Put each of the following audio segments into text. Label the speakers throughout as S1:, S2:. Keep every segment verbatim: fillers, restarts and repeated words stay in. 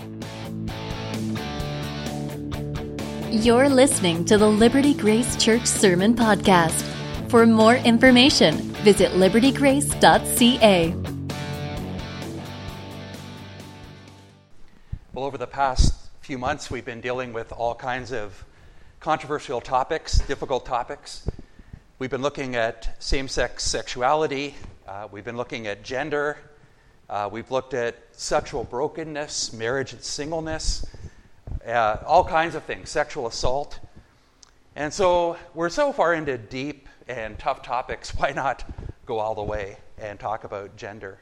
S1: You're listening to the Liberty Grace Church Sermon Podcast. For more information, visit liberty grace dot c a.
S2: Well, over the past few months, we've been dealing with all kinds of controversial topics, difficult topics. We've been looking at same-sex sexuality. Uh, we've been looking at gender. Uh, we've looked at sexual brokenness, marriage and singleness, uh, all kinds of things, sexual assault. And so we're so far into deep and tough topics, why not go all the way and talk about gender?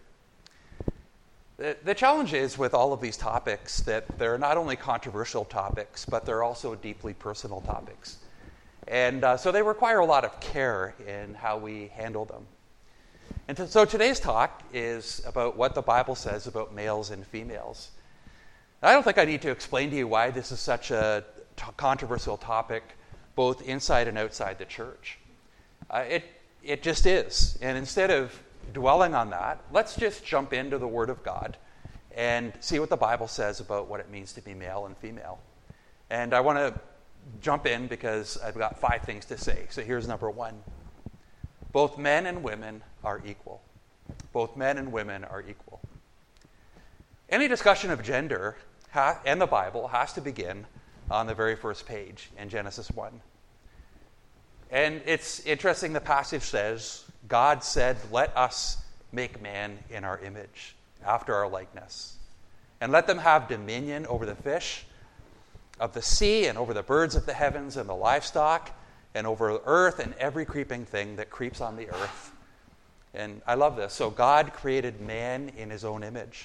S2: The, the challenge is with all of these topics that they're not only controversial topics, but they're also deeply personal topics. And uh, so they require a lot of care in how we handle them. And to, so today's talk is about what the Bible says about males and females. I don't think I need to explain to you why this is such a t- controversial topic, both inside and outside the church. Uh, it it just is. And instead of dwelling on that, let's just jump into the Word of God and see what the Bible says about what it means to be male and female. And I want to jump in because I've got five things to say. So here's number one. Both men and women are equal. Both men and women are equal. Any discussion of gender ha- and the Bible has to begin on the very first page in Genesis one. And it's interesting, the passage says, God said, let us make man in our image, after our likeness, and let them have dominion over the fish of the sea and over the birds of the heavens and the livestock and over the earth and every creeping thing that creeps on the earth. And I love this. So God created man in his own image.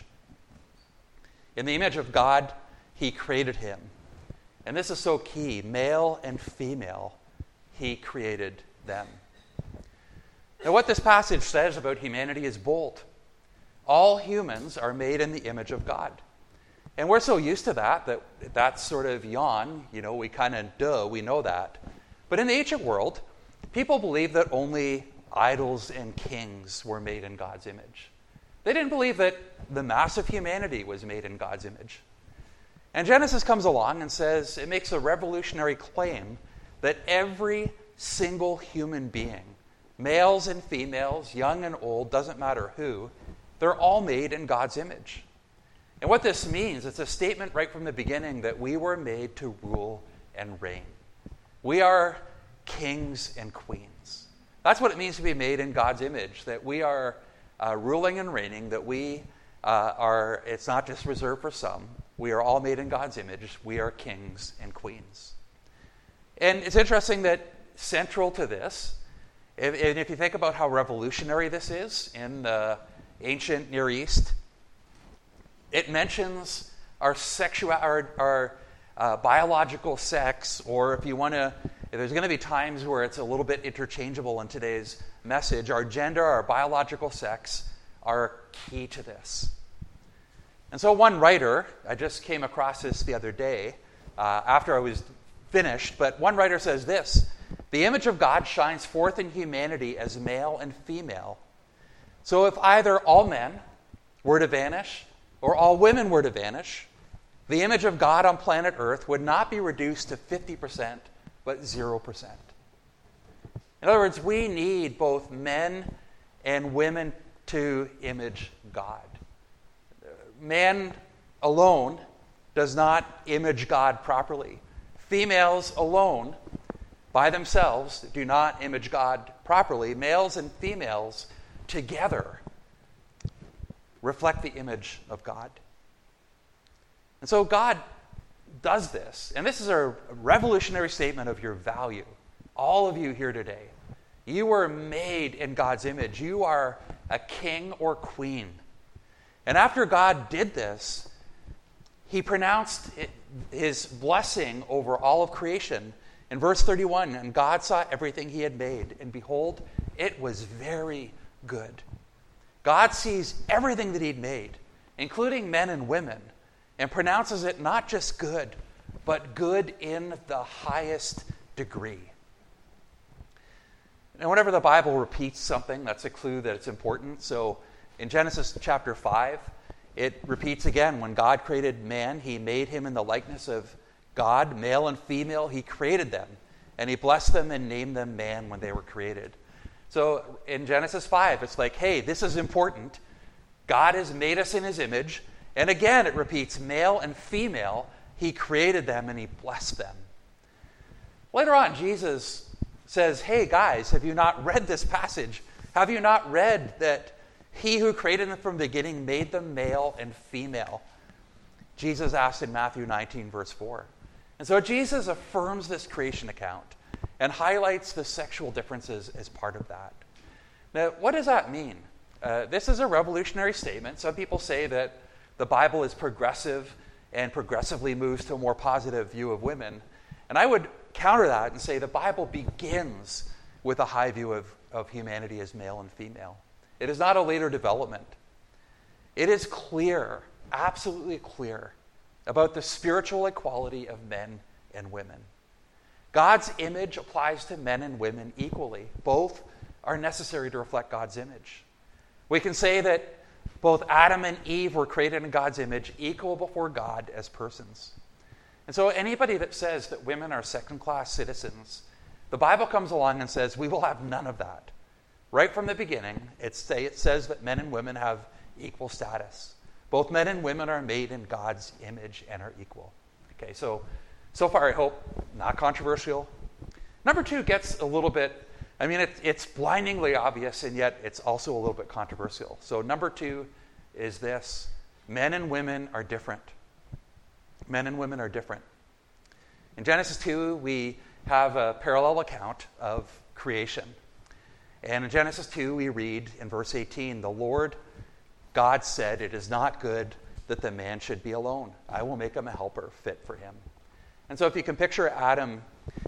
S2: In the image of God, he created him. And this is so key. Male and female, he created them. Now, what this passage says about humanity is bold. All humans are made in the image of God. And we're so used to that, that that's sort of yawn. You know, we kind of, duh, we know that. But in the ancient world, people believed that only idols and kings were made in God's image. They didn't believe that the mass of humanity was made in God's image. And Genesis comes along and says, it makes a revolutionary claim that every single human being, males and females, young and old, doesn't matter who, they're all made in God's image. And what this means, it's a statement right from the beginning that we were made to rule and reign. We are kings and queens. That's what it means to be made in God's image, that we are uh, ruling and reigning, that we uh, are, it's not just reserved for some. We are all made in God's image. We are kings and queens. And it's interesting that central to this, if, and if you think about how revolutionary this is in the ancient Near East, it mentions our sexual, our, our uh, biological sex, or if you want to, there's going to be times where it's a little bit interchangeable in today's message. Our gender, our biological sex are key to this. And so one writer, I just came across this the other day uh, after I was finished, but one writer says this: the image of God shines forth in humanity as male and female. So if either all men were to vanish or all women were to vanish, the image of God on planet Earth would not be reduced to fifty percent, but zero percent. In other words, we need both men and women to image God. Man alone does not image God properly. Females alone, by themselves, do not image God properly. Males and females together reflect the image of God. And so God does this. And this is a revolutionary statement of your value. All of you here today, you were made in God's image. You are a king or queen. And after God did this, he pronounced his blessing over all of creation. In verse thirty-one, and God saw everything he had made, and behold, it was very good. God sees everything that he'd made, including men and women, and pronounces it not just good, but good in the highest degree. And whenever the Bible repeats something, that's a clue that it's important. So in Genesis chapter five, It repeats again, when God created man, he made him in the likeness of God, male and female, he created them. And he blessed them and named them man when they were created. So in Genesis five, it's like, hey, this is important. God has made us in his image. And again, it repeats, male and female, he created them and he blessed them. Later on, Jesus says, hey guys, have you not read this passage? Have you not read that he who created them from the beginning made them male and female? Jesus asked in Matthew nineteen, verse four. And so Jesus affirms this creation account and highlights the sexual differences as part of that. Now, what does that mean? Uh, this is a revolutionary statement. Some people say that the Bible is progressive and progressively moves to a more positive view of women. And I would counter that and say the Bible begins with a high view of, of humanity as male and female. It is not a later development. It is clear, absolutely clear, about the spiritual equality of men and women. God's image applies to men and women equally. Both are necessary to reflect God's image. We can say that both Adam and Eve were created in God's image, equal before God as persons. And so anybody that says that women are second-class citizens, the Bible comes along and says we will have none of that. Right from the beginning, it, say, it says that men and women have equal status. Both men and women are made in God's image and are equal. Okay, so so far I hope not controversial. Number two gets a little bit, I mean, it, it's blindingly obvious, and yet it's also a little bit controversial. So number two is this: men and women are different. Men and women are different. In Genesis two, we have a parallel account of creation. And in Genesis two, we read in verse eighteen, the Lord God said, it is not good that the man should be alone. I will make him a helper fit for him. And so if you can picture Adam,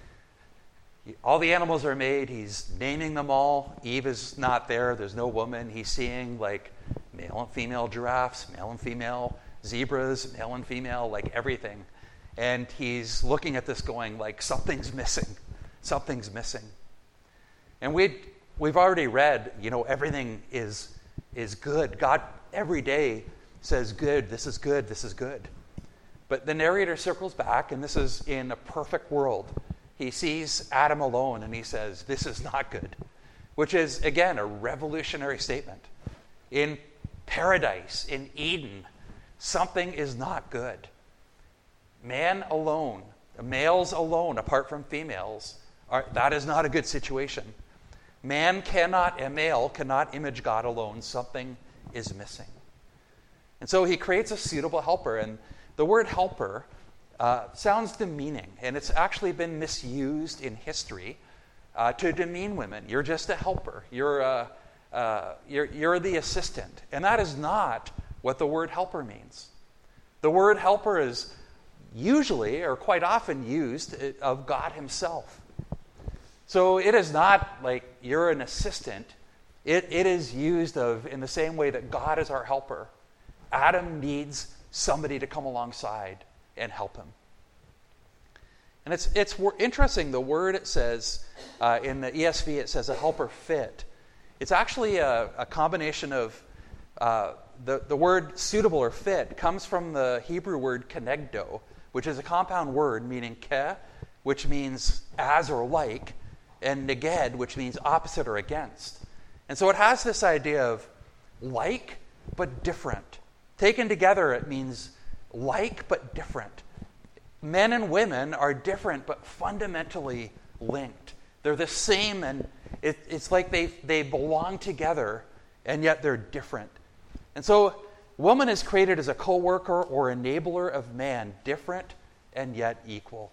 S2: all the animals are made. He's naming them all. Eve is not there. There's no woman. He's seeing like male and female giraffes, male and female zebras, male and female, like everything. And he's looking at this going like, something's missing. Something's missing. And we'd, we've already read, you know, everything is is good. God every day says, good, this is good, this is good. But the narrator circles back, and this is in a perfect world. He sees Adam alone, and he says, this is not good, which is, again, a revolutionary statement. In paradise, in Eden, something is not good. Man alone, males alone, apart from females, are, that is not a good situation. Man cannot, a male cannot image God alone. Something is missing. And so he creates a suitable helper. And the word helper uh, sounds demeaning. And it's actually been misused in history uh, to demean women. You're just a helper. You're, uh, uh, you're, you're the assistant. And that is not what the word helper means. The word helper is usually or quite often used of God himself. So it is not like you're an assistant. It, it is used of in the same way that God is our helper. Adam needs somebody to come alongside and help him. And it's it's interesting, the word it says, uh, in the E S V it says a helper fit. It's actually a, a combination of, uh, the, the word suitable or fit comes from the Hebrew word kenegdo, which is a compound word meaning ke, which means as or like, and neged, which means opposite or against. And so it has this idea of like but different. Taken together, it means like but different. Men and women are different but fundamentally linked. They're the same, and it, it's like they, they belong together, and yet they're different. And so woman is created as a co-worker or enabler of man, different and yet equal.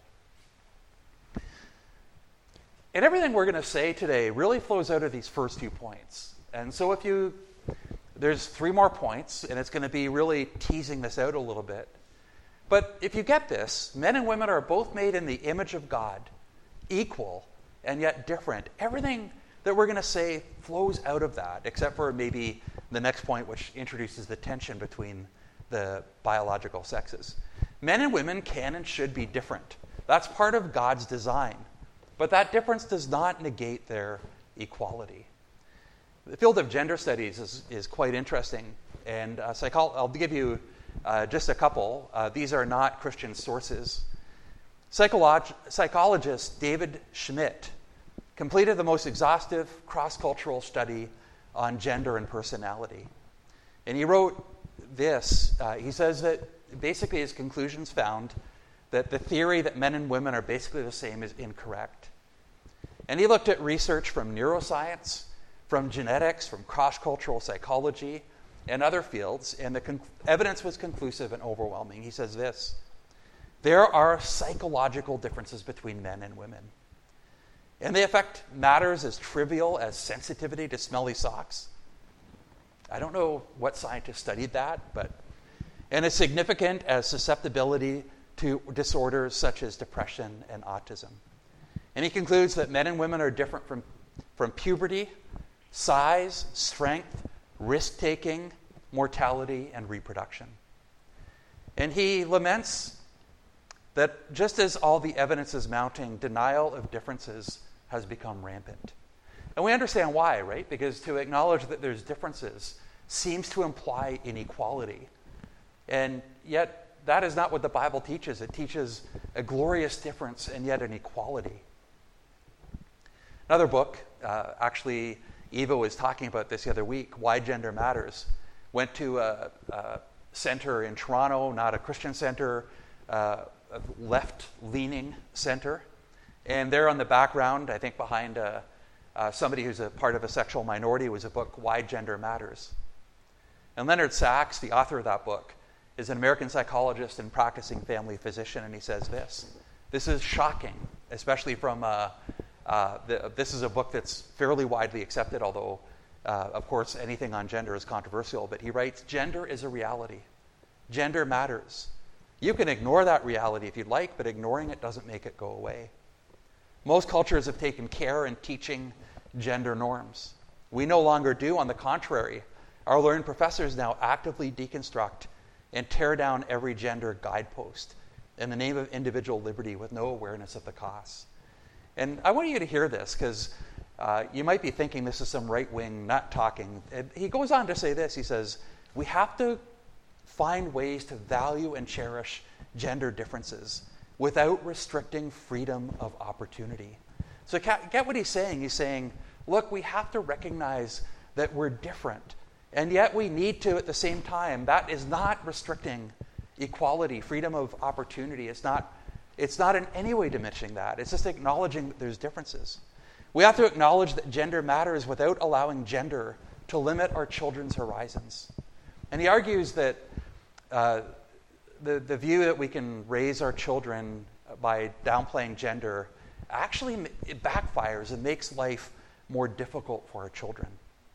S2: And everything we're going to say today really flows out of these first two points. And so if you, there's three more points, and it's going to be really teasing this out a little bit. But if you get this, men and women are both made in the image of God, equal and yet different. Everything that we're going to say flows out of that, except for maybe the next point, which introduces the tension between the biological sexes. Men and women can and should be different. That's part of God's design. But that difference does not negate their equality. The field of gender studies is, is quite interesting, and uh, psycho- I'll give you uh, just a couple. Uh, these are not Christian sources. Psycholog- psychologist David Schmidt completed the most exhaustive cross-cultural study on gender and personality. And he wrote this. Uh, he says that basically his conclusions found that the theory that men and women are basically the same is incorrect. And he looked at research from neuroscience, from genetics, from cross-cultural psychology, and other fields, and the con- evidence was conclusive and overwhelming. He says this: there are psychological differences between men and women, and they affect matters as trivial as sensitivity to smelly socks. I don't know what scientists studied that, but and as significant as susceptibility to disorders such as depression and autism. And he concludes that men and women are different from, from puberty, size, strength, risk-taking, mortality, and reproduction. And he laments that just as all the evidence is mounting, denial of differences has become rampant. And we understand why, right? Because to acknowledge that there's differences seems to imply inequality. And yet, that is not what the Bible teaches. It teaches a glorious difference and yet an equality. Another book, uh, actually, Eva was talking about this the other week, Why Gender Matters. Went to a, a center in Toronto, not a Christian center, uh, a left-leaning center. And there on the background, I think behind uh, uh, somebody who's a part of a sexual minority, was a book, Why Gender Matters. And Leonard Sachs, the author of that book, is an American psychologist and practicing family physician, and he says this. This is shocking, especially from, uh, uh, the, this is a book that's fairly widely accepted, although, uh, of course, anything on gender is controversial. But he writes, gender is a reality. Gender matters. You can ignore that reality if you'd like, but ignoring it doesn't make it go away. Most cultures have taken care in teaching gender norms. We no longer do. On the contrary, our learned professors now actively deconstruct and tear down every gender guidepost in the name of individual liberty with no awareness of the costs. And I want you to hear this, because uh, you might be thinking this is some right-wing nut talking. He goes on to say this. He says, we have to find ways to value and cherish gender differences without restricting freedom of opportunity. So get what he's saying. He's saying, look, we have to recognize that we're different. And yet we need to, at the same time, that is not restricting equality, freedom of opportunity. It's not, it's not in any way diminishing that. It's just acknowledging that there's differences. We have to acknowledge that gender matters without allowing gender to limit our children's horizons. And he argues that uh, the, the view that we can raise our children by downplaying gender actually it backfires and makes life more difficult for our children.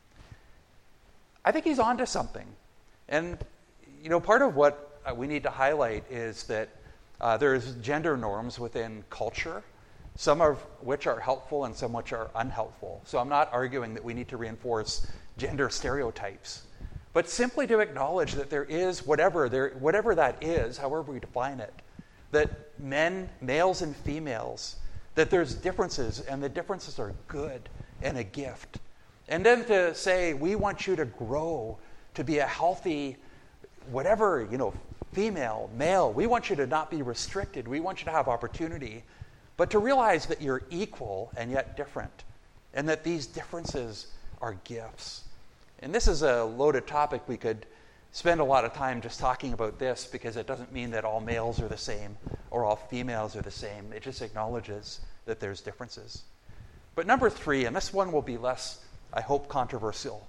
S2: I think he's onto something. And, you know, part of what uh, we need to highlight is that uh, there's gender norms within culture, some of which are helpful and some which are unhelpful. So I'm not arguing that we need to reinforce gender stereotypes, but simply to acknowledge that there is whatever there, whatever that is, however we define it, that men, males and females, that there's differences, and the differences are good and a gift. And then to say, we want you to grow to be a healthy, whatever, you know, female, male. We want you to not be restricted. We want you to have opportunity. But to realize that you're equal and yet different, and that these differences are gifts. And this is a loaded topic. We could spend a lot of time just talking about this, because it doesn't mean that all males are the same or all females are the same. It just acknowledges that there's differences. But number three, and this one will be less, I hope, controversial.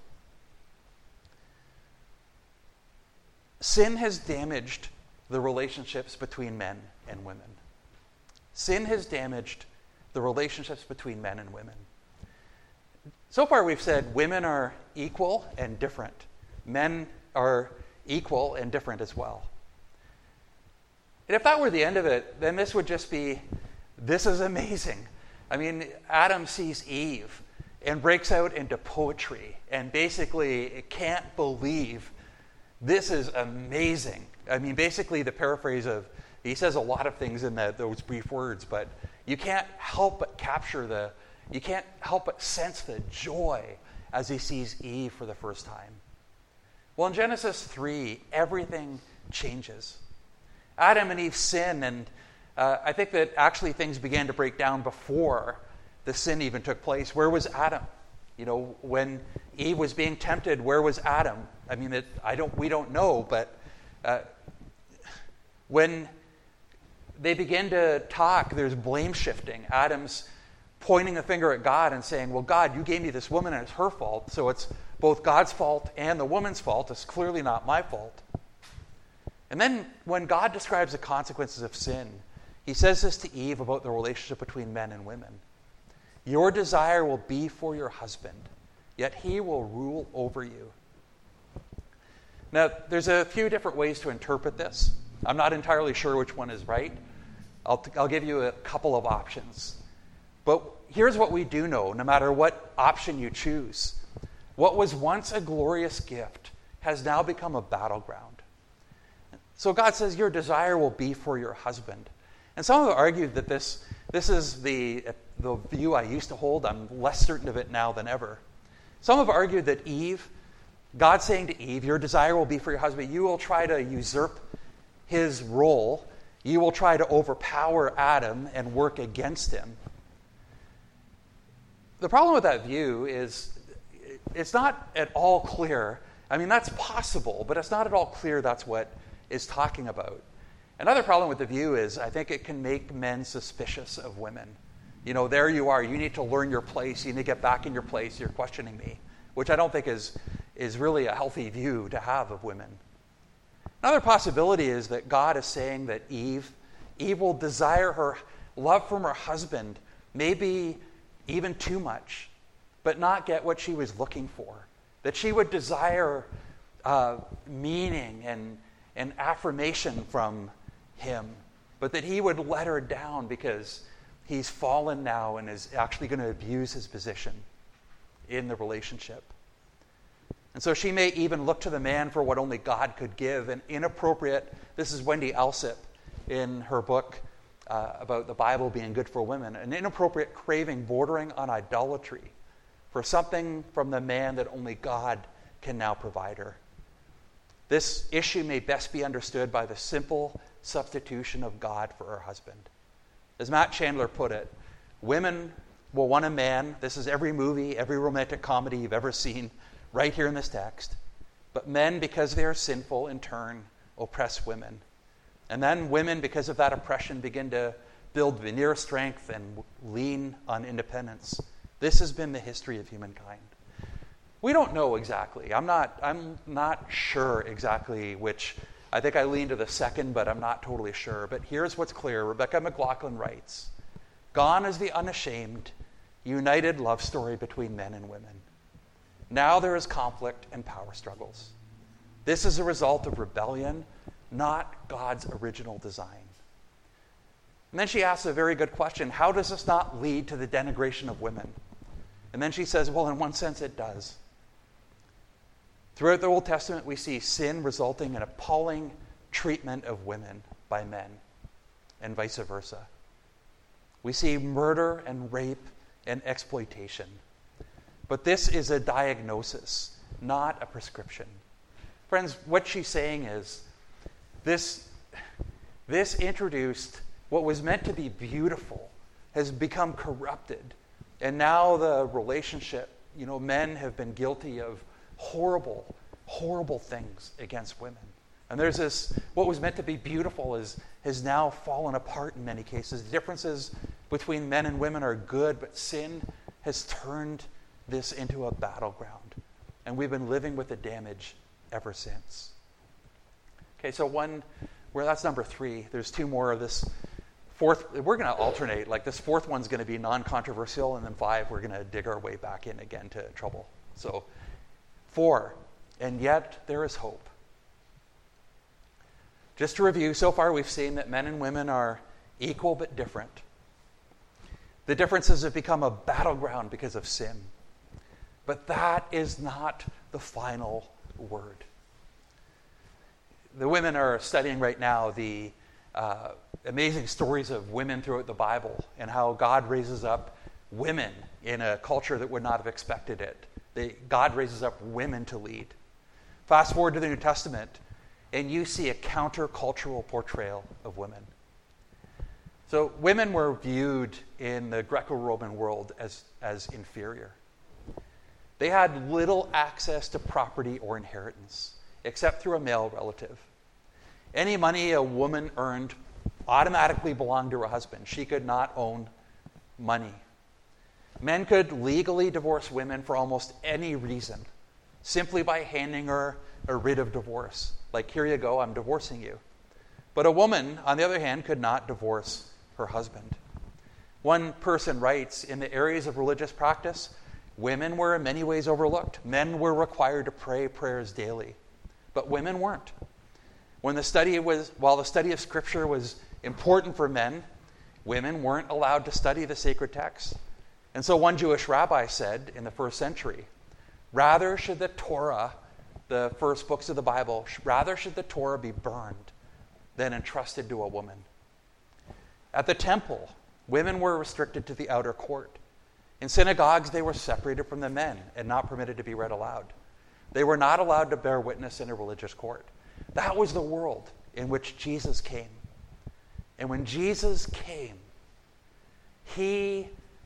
S2: Sin has damaged the relationships between men and women. Sin has damaged the relationships between men and women. So far we've said women are equal and different. Men are equal and different as well. And if that were the end of it, then this would just be, this is amazing. I mean, Adam sees Eve and breaks out into poetry and basically can't believe this is amazing. I mean, basically the paraphrase of, he says a lot of things in the, those brief words, but you can't help but capture the, you can't help but sense the joy as he sees Eve for the first time? Well, in Genesis three, everything changes. Adam and Eve sin, and uh, I think that actually things began to break down before the sin even took place. Where was Adam? You know, when Eve was being tempted, where was Adam? I mean, it, I don't. We don't know, but uh, when they begin to talk, there's blame shifting. Adam's pointing a finger at God and saying, well, God, you gave me this woman and it's her fault, so it's both God's fault and the woman's fault. It's clearly not my fault. And then when God describes the consequences of sin, he says this to Eve about the relationship between men and women. Your desire will be for your husband, yet he will rule over you. Now, there's a few different ways to interpret this. I'm not entirely sure which one is right. I'll, t- I'll give you a couple of options. But here's what we do know, no matter what option you choose. What was once a glorious gift has now become a battleground. So God says, your desire will be for your husband. And some have argued that this, this is the, the view I used to hold. I'm less certain of it now than ever. Some have argued that Eve, God saying to Eve, your desire will be for your husband. You will try to usurp his role. You will try to overpower Adam and work against him. The problem with that view is it's not at all clear. I mean, that's possible, but it's not at all clear that's what is talking about. Another problem with the view is I think it can make men suspicious of women. You know, there you are. You need to learn your place. You need to get back in your place. You're questioning me, which I don't think is, is really a healthy view to have of women. Another possibility is that God is saying that Eve, Eve will desire her love from her husband, maybe even too much, but not get what she was looking for. That she would desire uh, meaning and, and affirmation from him, but that he would let her down because he's fallen now and is actually going to abuse his position in the relationship. And so she may even look to the man for what only God could give, an inappropriate, this is Wendy Alsip in her book uh, about the Bible being good for women, an inappropriate craving bordering on idolatry for something from the man that only God can now provide her. This issue may best be understood by the simple substitution of God for her husband. As Matt Chandler put it, women will want a man, this is every movie, every romantic comedy you've ever seen, right here in this text. But men, because they are sinful, in turn, oppress women. And then women, because of that oppression, begin to build veneer strength and lean on independence. This has been the history of humankind. We don't know exactly. I'm not, I'm not sure exactly which. I think I lean to the second, but I'm not totally sure. But here's what's clear. Rebecca McLaughlin writes, "Gone is the unashamed, united love story between men and women. Now there is conflict and power struggles. This is a result of rebellion, not God's original design." And then she asks a very good question. How does this not lead to the denigration of women? And then she says, well, in one sense it does. Throughout the Old Testament, we see sin resulting in appalling treatment of women by men, and vice versa. We see murder and rape and exploitation. But this is a diagnosis, not a prescription. Friends, what she's saying is this, this introduced what was meant to be beautiful has become corrupted. And now the relationship, you know, men have been guilty of horrible, horrible things against women. And there's this, what was meant to be beautiful is, has now fallen apart in many cases. The differences between men and women are good, but sin has turned this into a battleground. And we've been living with the damage ever since. Okay, so one, well, that's number three. There's two more of this. Fourth, we're going to alternate. Like this fourth one's going to be non-controversial, and then five, we're going to dig our way back in again to trouble. So, four, and yet there is hope. Just to review, so far we've seen that men and women are equal but different. The differences have become a battleground because of sin. But that is not the final word. The women are studying right now the uh, amazing stories of women throughout the Bible and how God raises up women in a culture that would not have expected it They, God raises up women to lead. Fast forward to the New Testament, and you see a countercultural portrayal of women. So women were viewed in the Greco-Roman world as, as inferior. They had little access to property or inheritance, except through a male relative. Any money a woman earned automatically belonged to her husband. She could not own money. Men could legally divorce women for almost any reason, simply by handing her a writ of divorce. Like, here you go, I'm divorcing you. But a woman, on the other hand, could not divorce her husband. One person writes, in the areas of religious practice, women were in many ways overlooked. Men were required to pray prayers daily, but women weren't. When the study was, while the study of Scripture was important for men, women weren't allowed to study the sacred texts. And so one Jewish rabbi said in the first century, rather should the Torah, the first books of the Bible, rather should the Torah be burned than entrusted to a woman. At the temple, women were restricted to the outer court. In synagogues, they were separated from the men and not permitted to be read aloud. They were not allowed to bear witness in a religious court. That was the world in which Jesus came. And when Jesus came, he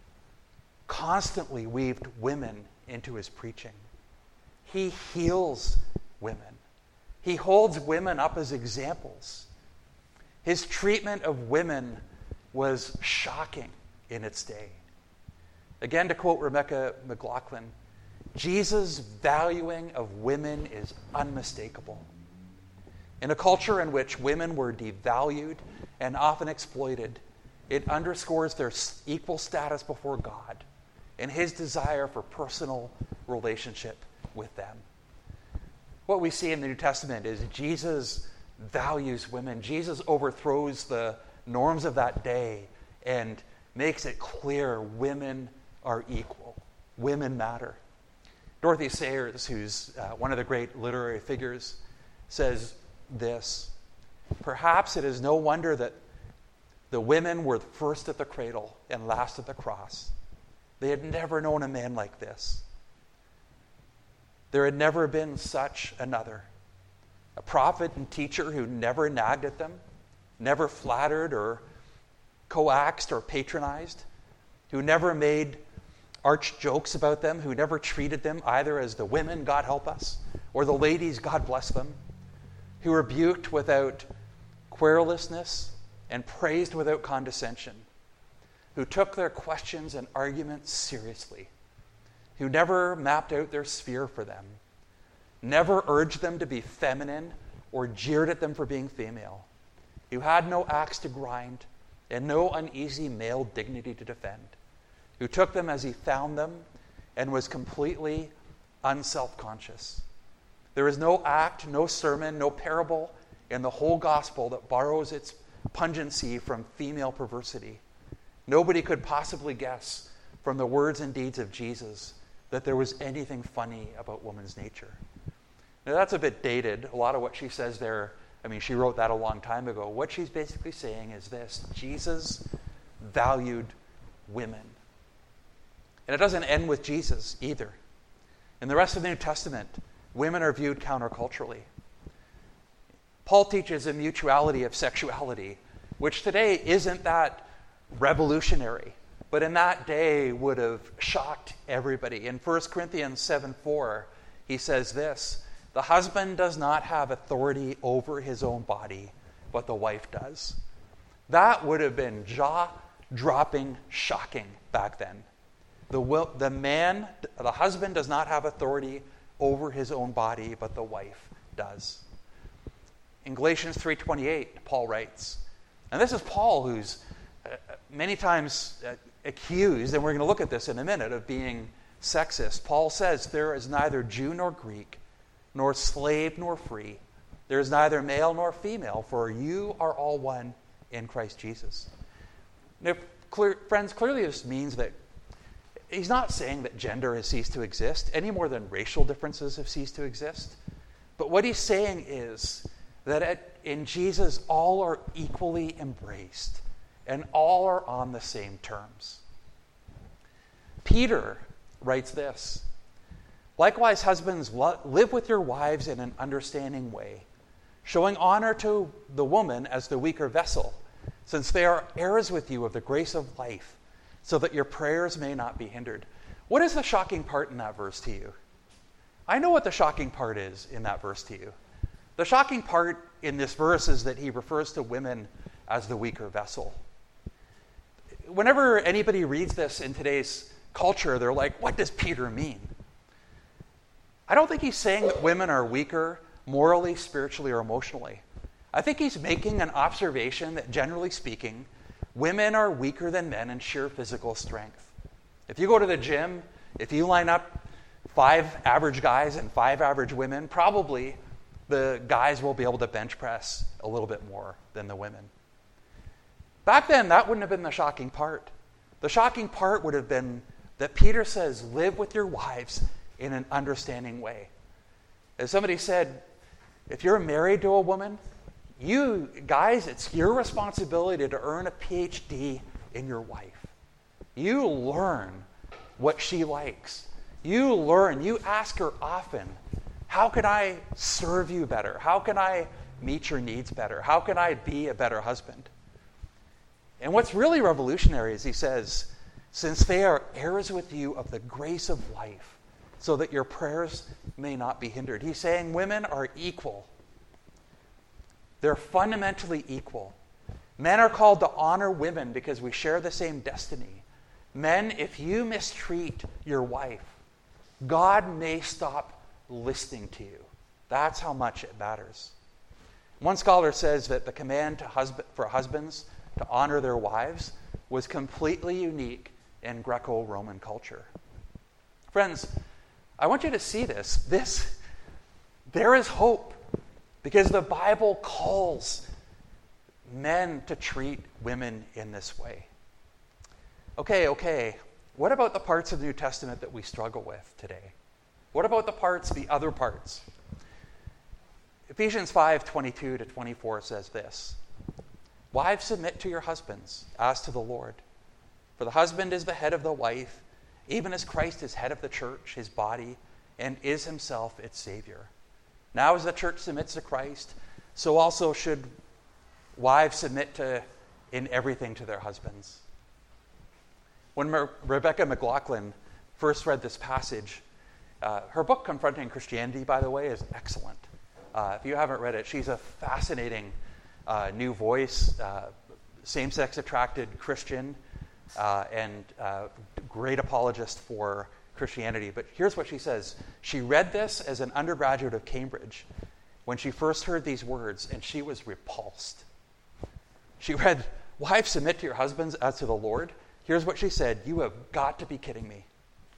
S2: constantly weaved women into his preaching. He heals women. He holds women up as examples. His treatment of women was shocking in its day. Again, to quote Rebecca McLaughlin, Jesus' valuing of women is unmistakable. In a culture in which women were devalued and often exploited, it underscores their equal status before God and his desire for personal relationship with them. What we see in the New Testament is Jesus values women. Jesus overthrows the norms of that day and makes it clear women are equal. Women matter. Dorothy Sayers, who's uh, one of the great literary figures, says this: perhaps it is no wonder that the women were first at the cradle and last at the cross. They had never known a man like this. There had never been such another. A prophet and teacher who never nagged at them, never flattered or coaxed or patronized, who never made arch jokes about them, who never treated them either as the women, God help us, or the ladies, God bless them, who rebuked without querulousness and praised without condescension, who took their questions and arguments seriously, who never mapped out their sphere for them, never urged them to be feminine or jeered at them for being female, who had no axe to grind and no uneasy male dignity to defend, who took them as he found them and was completely unself-conscious. There is no act, no sermon, no parable in the whole gospel that borrows its pungency from female perversity. Nobody could possibly guess from the words and deeds of Jesus that there was anything funny about woman's nature. Now that's a bit dated. A lot of what she says there, I mean, she wrote that a long time ago. What she's basically saying is this: Jesus valued women. And it doesn't end with Jesus either. In the rest of the New Testament, women are viewed counterculturally. Paul teaches a mutuality of sexuality, which today isn't that revolutionary, but in that day would have shocked everybody. In First Corinthians seven four, he says this: the husband does not have authority over his own body, but the wife does. That would have been jaw-dropping shocking back then. The, will, the man, the husband does not have authority over his own body, but the wife does. In Galatians three twenty-eight, Paul writes, and this is Paul who's uh, many times uh, accused, and we're going to look at this in a minute, of being sexist. Paul says, there is neither Jew nor Greek, nor slave nor free. There is neither male nor female, for you are all one in Christ Jesus. Now, clear, friends, clearly this means that he's not saying that gender has ceased to exist any more than racial differences have ceased to exist. But what he's saying is that at, in Jesus, all are equally embraced and all are on the same terms. Peter writes this: Likewise, husbands, lo- live with your wives in an understanding way, showing honor to the woman as the weaker vessel, since they are heirs with you of the grace of life, so that your prayers may not be hindered. What is the shocking part in that verse to you? I know what the shocking part is in that verse to you. The shocking part in this verse is that he refers to women as the weaker vessel. Whenever anybody reads this in today's culture, they're like, what does Peter mean? I don't think he's saying that women are weaker morally, spiritually, or emotionally. I think he's making an observation that, generally speaking, women are weaker than men in sheer physical strength. If you go to the gym, if you line up five average guys and five average women, probably the guys will be able to bench press a little bit more than the women. Back then, that wouldn't have been the shocking part. The shocking part would have been that Peter says, live with your wives in an understanding way. As somebody said, if you're married to a woman, you guys, it's your responsibility to earn a P H D in your wife. You learn what she likes. You learn, you ask her often, how can I serve you better? How can I meet your needs better? How can I be a better husband? And what's really revolutionary is he says, since they are heirs with you of the grace of life, so that your prayers may not be hindered. He's saying women are equal. They're fundamentally equal. Men are called to honor women because we share the same destiny. Men, if you mistreat your wife, God may stop listening to you. That's how much it matters. One scholar says that the command to husband, for husbands to honor their wives was completely unique in Greco-Roman culture. Friends, I want you to see this. This, there is hope because the Bible calls men to treat women in this way. Okay, okay. What about the parts of the New Testament that we struggle with today? What about the parts, the other parts? Ephesians five twenty-two to twenty-four says this. Wives, submit to your husbands as to the Lord. For the husband is the head of the wife, even as Christ is head of the church, his body, and is himself its Savior. Now as the church submits to Christ, so also should wives submit to in everything to their husbands. When Mer- Rebecca McLaughlin first read this passage, uh, her book, Confronting Christianity, by the way, is excellent. Uh, if you haven't read it, she's a fascinating uh, new voice, uh, same-sex attracted Christian, uh, and uh, great apologist for Christianity. But here's what she says. She read this as an undergraduate of Cambridge when she first heard these words, and she was repulsed. She read, wives, submit to your husbands as to the Lord. Here's what she said. You have got to be kidding me.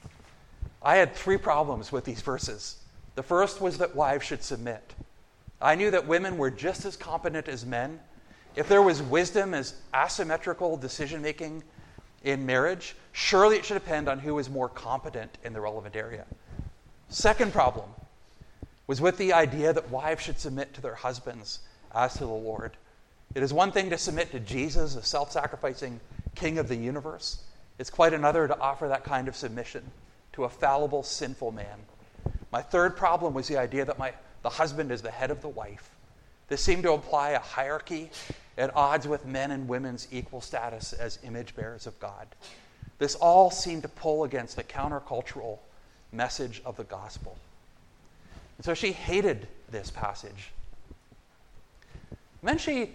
S2: I had three problems with these verses. The first was that wives should submit. I knew that women were just as competent as men. If there was wisdom as asymmetrical decision-making in marriage, surely it should depend on who was more competent in the relevant area. Second problem was with the idea that wives should submit to their husbands as to the Lord. It is one thing to submit to Jesus, the self-sacrificing King of the universe. It's quite another to offer that kind of submission to a fallible, sinful man. My third problem was the idea that my, the husband is the head of the wife. This seemed to imply a hierarchy at odds with men and women's equal status as image bearers of God. This all seemed to pull against the countercultural message of the gospel. And so she hated this passage. And then she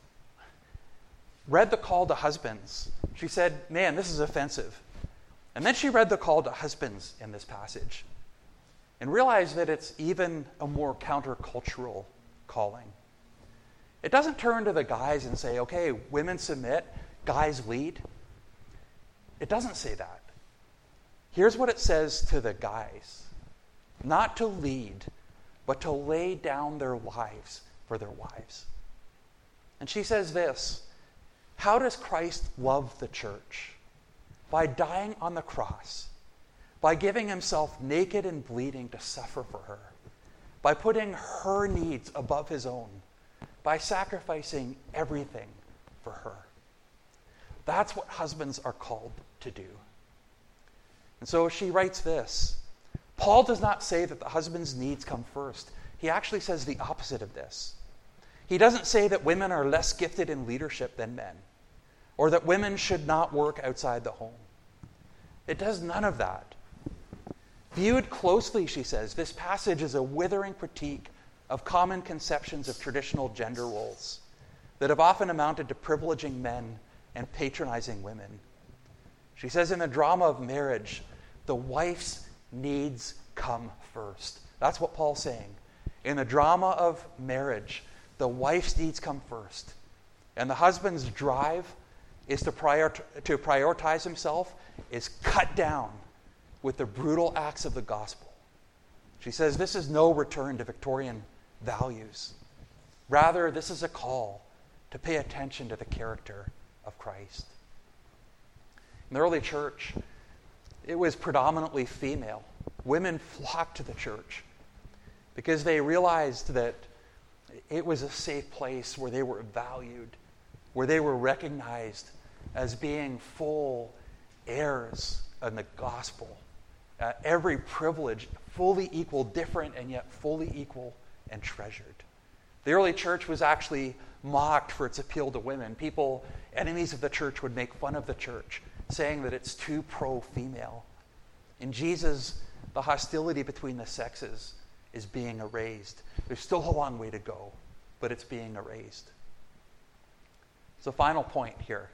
S2: read the call to husbands. She said, man, this is offensive. And then she read the call to husbands in this passage and realized that it's even a more countercultural calling. It doesn't turn to the guys and say, okay, women submit, guys lead. It doesn't say that. Here's what it says to the guys. Not to lead, but to lay down their lives for their wives. And she says this, how does Christ love the church? By dying on the cross, by giving himself naked and bleeding to suffer for her, by putting her needs above his own, by sacrificing everything for her. That's what husbands are called to do. And so she writes this, Paul does not say that the husband's needs come first. He actually says the opposite of this. He doesn't say that women are less gifted in leadership than men, or that women should not work outside the home. It does none of that. Viewed closely, she says, this passage is a withering critique of common conceptions of traditional gender roles that have often amounted to privileging men and patronizing women. She says in the drama of marriage, the wife's needs come first. That's what Paul's saying. In the drama of marriage, the wife's needs come first. And the husband's drive is to, prior- to prioritize himself is cut down with the brutal acts of the gospel. She says this is no return to Victorian values. Rather, this is a call to pay attention to the character of Christ. In the early church, it was predominantly female. Women flocked to the church because they realized that it was a safe place where they were valued, where they were recognized as being full heirs in the gospel. Uh, every privilege fully equal, different, and yet fully equal and treasured. The early church was actually mocked for its appeal to women. People, enemies of the church, would make fun of the church, saying that it's too pro-female. In Jesus, the hostility between the sexes is being erased. There's still a long way to go, but it's being erased. So final point here.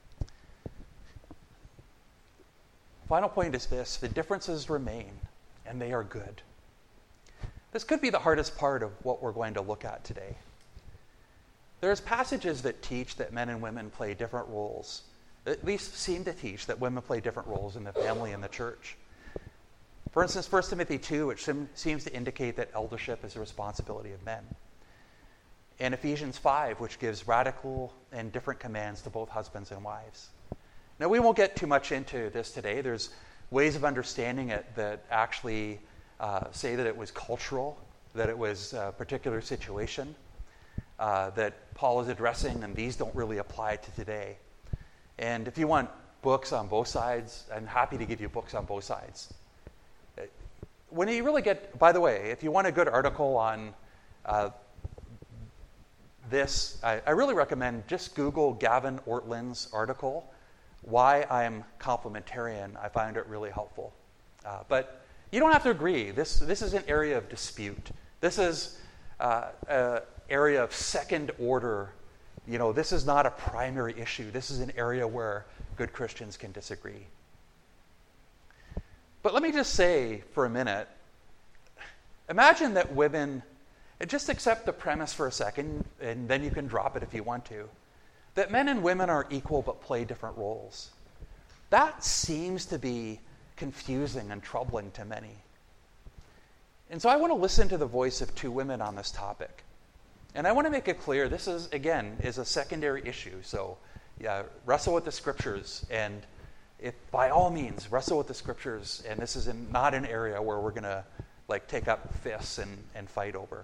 S2: Final point is this: the differences remain, and they are good. This could be the hardest part of what we're going to look at today. There's passages that teach that men and women play different roles, at least seem to teach that women play different roles in the family and the church. For instance, First Timothy two, which sim- seems to indicate that eldership is the responsibility of men. And Ephesians five, which gives radical and different commands to both husbands and wives. Now, we won't get too much into this today. There's ways of understanding it that actually uh, say that it was cultural, that it was a particular situation uh, that Paul is addressing, and these don't really apply to today. And if you want books on both sides, I'm happy to give you books on both sides. When you really get, by the way, if you want a good article on uh, this, I, I really recommend just Google Gavin Ortland's article, Why I'm Complementarian. I find it really helpful. Uh, but you don't have to agree. This, this is an area of dispute. This is uh, an area of second order. You know, this is not a primary issue. This is an area where good Christians can disagree. But let me just say for a minute, imagine that women, just accept the premise for a second, and then you can drop it if you want to, that men and women are equal but play different roles. That seems to be confusing and troubling to many. And so I want to listen to the voice of two women on this topic. And I want to make it clear, this is, again, is a secondary issue. So yeah, wrestle with the scriptures, and if by all means, wrestle with the scriptures, and this is in, not an area where we're going to like take up fists and, and fight over.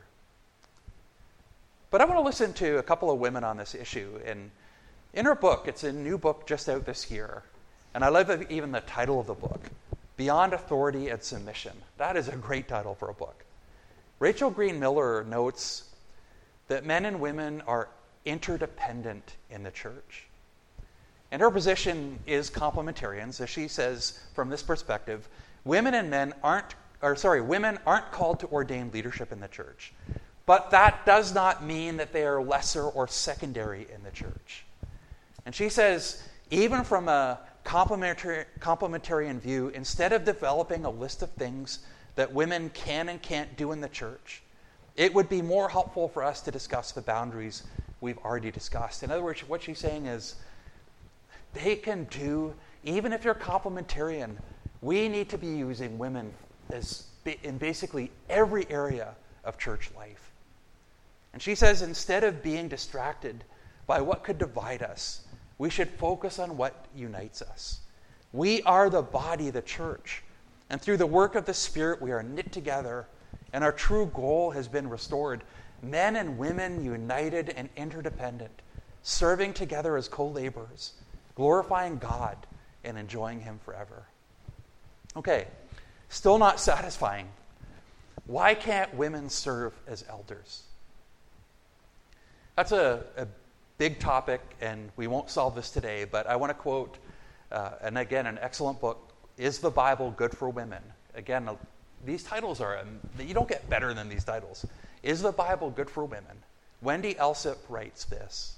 S2: But I want to listen to a couple of women on this issue. And in her book, it's a new book just out this year, and I love even the title of the book, Beyond Authority and Submission. That is a great title for a book. Rachel Green Miller notes that men and women are interdependent in the church. And her position is complementarian. So she says, from this perspective, women and men aren't, or sorry, women aren't called to ordain leadership in the church. But that does not mean that they are lesser or secondary in the church. And she says, even from a complementary, complementarian view, instead of developing a list of things that women can and can't do in the church, it would be more helpful for us to discuss the boundaries we've already discussed. In other words, what she's saying is, they can do, even if you're complementarian, we need to be using women as in basically every area of church life. And she says, instead of being distracted by what could divide us, we should focus on what unites us. We are the body, the church. And through the work of the Spirit, we are knit together, and our true goal has been restored. Men and women united and interdependent, serving together as co-laborers, glorifying God and enjoying Him forever. Okay, Still not satisfying. Why can't women serve as elders? That's a, a big topic, and we won't solve this today, but I want to quote, uh, and again, an excellent book, Is the Bible Good for Women? Again, uh, these titles are, um, you don't get better than these titles. Is the Bible Good for Women? Wendy Alsup writes this.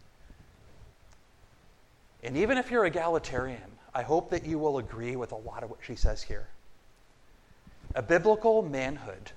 S2: And even if you're egalitarian, I hope that you will agree with a lot of what she says here. A biblical manhood,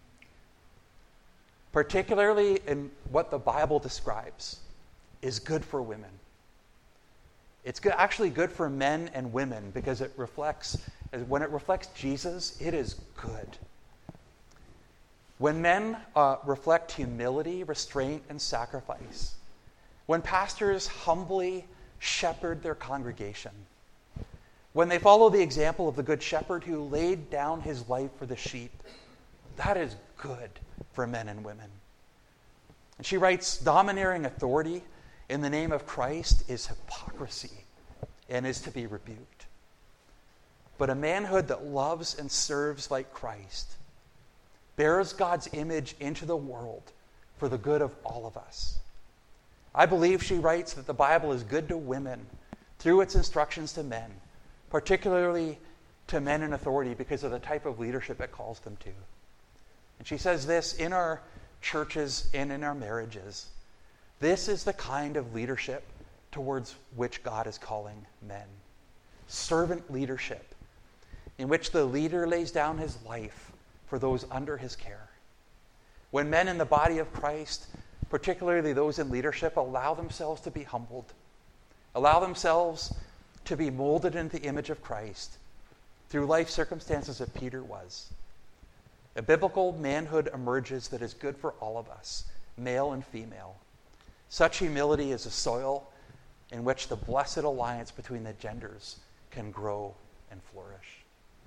S2: particularly in what the Bible describes, is good for women. It's good, actually good for men and women because it reflects, when it reflects Jesus, it is good. When men uh, reflect humility, restraint, and sacrifice, when pastors humbly shepherd their congregation, when they follow the example of the Good Shepherd who laid down his life for the sheep, that is good for men and women. And she writes, domineering authority in the name of Christ is hypocrisy and is to be rebuked. But a manhood that loves and serves like Christ bears God's image into the world for the good of all of us. I believe, she writes, that the Bible is good to women through its instructions to men, particularly to men in authority because of the type of leadership it calls them to. And she says this, in our churches and in our marriages, this is the kind of leadership towards which God is calling men. Servant leadership, in which the leader lays down his life for those under his care. When men in the body of Christ, particularly those in leadership, allow themselves to be humbled, allow themselves to be molded into the image of Christ through life circumstances that Peter was, a biblical manhood emerges that is good for all of us, male and female. Such humility is a soil in which the blessed alliance between the genders can grow and flourish.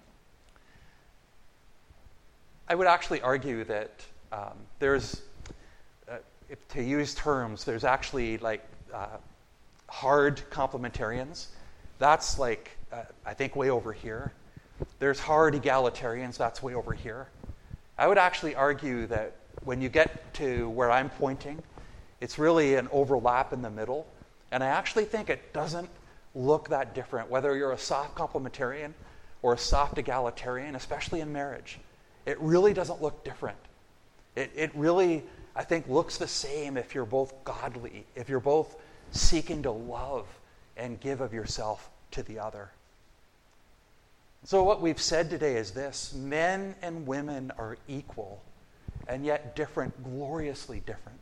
S2: I would actually argue that um, there's, uh, if, to use terms, there's actually like uh, hard complementarians. That's like, uh, I think, way over here. There's hard egalitarians. That's way over here. I would actually argue that when you get to where I'm pointing, it's really an overlap in the middle. And I actually think it doesn't look that different, whether you're a soft complementarian or a soft egalitarian, especially in marriage. It really doesn't look different. It, it really, I think, looks the same if you're both godly, if you're both seeking to love and give of yourself to the other. So what we've said today is this: men and women are equal, and yet different, gloriously different.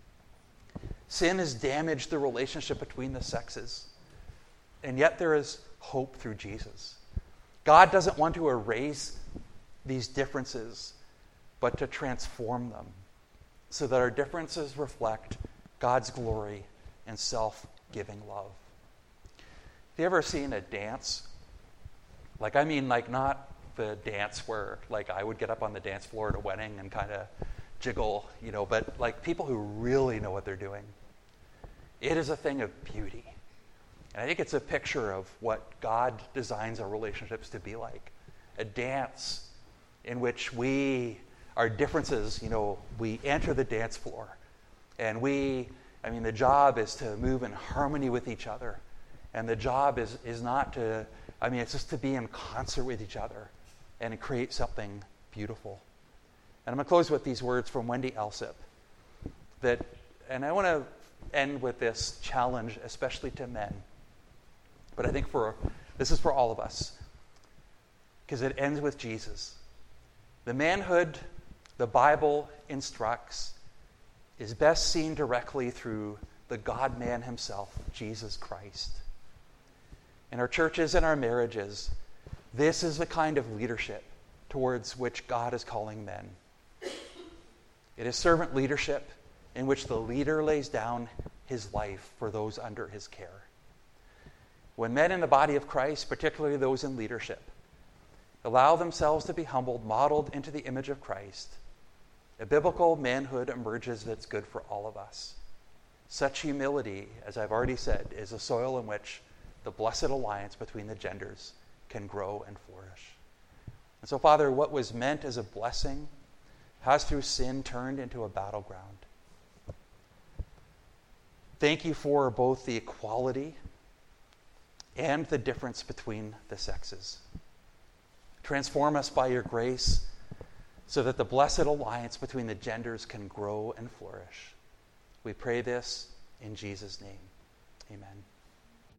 S2: Sin has damaged the relationship between the sexes, and yet there is hope through Jesus. God doesn't want to erase these differences, but to transform them so that our differences reflect God's glory and self-giving love. Have you ever seen a dance? Like, I mean, like not the dance where, like, I would get up on the dance floor at a wedding and kind of jiggle, you know, but like people who really know what they're doing. It is a thing of beauty. And I think it's a picture of what God designs our relationships to be like. A dance in which we, our differences, you know, we enter the dance floor. And we, I mean, the job is to move in harmony with each other. And the job is, is not to, I mean, it's just to be in concert with each other and to create something beautiful. And I'm going to close with these words from Wendy Alsup. That, and I want to end with this challenge, especially to men. But I think for this is for all of us, because it ends with Jesus. The manhood the Bible instructs is best seen directly through the God-man himself, Jesus Christ. In our churches and our marriages, this is the kind of leadership towards which God is calling men. It is servant leadership in which the leader lays down his life for those under his care. When men in the body of Christ, particularly those in leadership, allow themselves to be humbled, modeled into the image of Christ, a biblical manhood emerges that's good for all of us. Such humility, as I've already said, is a soil in which the blessed alliance between the genders can grow and flourish. And so, Father, what was meant as a blessing has through sin turned into a battleground. Thank you for both the equality and the difference between the sexes. Transform us by your grace so that the blessed alliance between the genders can grow and flourish. We pray this in Jesus' name. Amen.